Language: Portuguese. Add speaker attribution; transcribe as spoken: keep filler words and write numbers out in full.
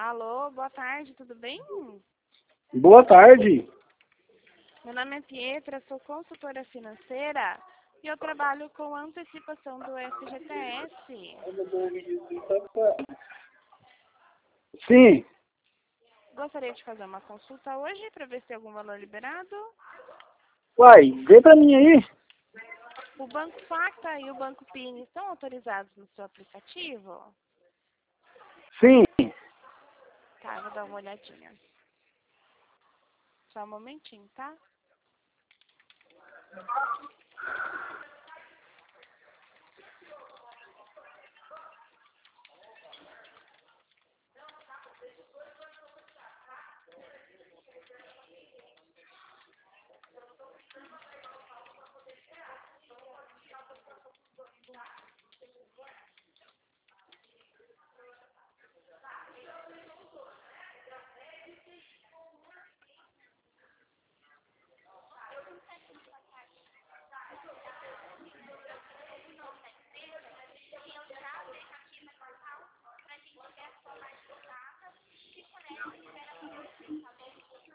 Speaker 1: Alô, boa tarde, tudo bem?
Speaker 2: Boa tarde.
Speaker 1: Meu nome é Pietra, sou consultora financeira e eu trabalho com antecipação do F G T S.
Speaker 2: Sim.
Speaker 1: Gostaria de fazer uma consulta hoje para ver se tem algum valor liberado.
Speaker 2: Uai, vê pra mim aí.
Speaker 1: O Banco Facta e o Banco Pini estão autorizados no seu aplicativo?
Speaker 2: Sim.
Speaker 1: Tá, vou dar uma olhadinha. Só um momentinho, tá?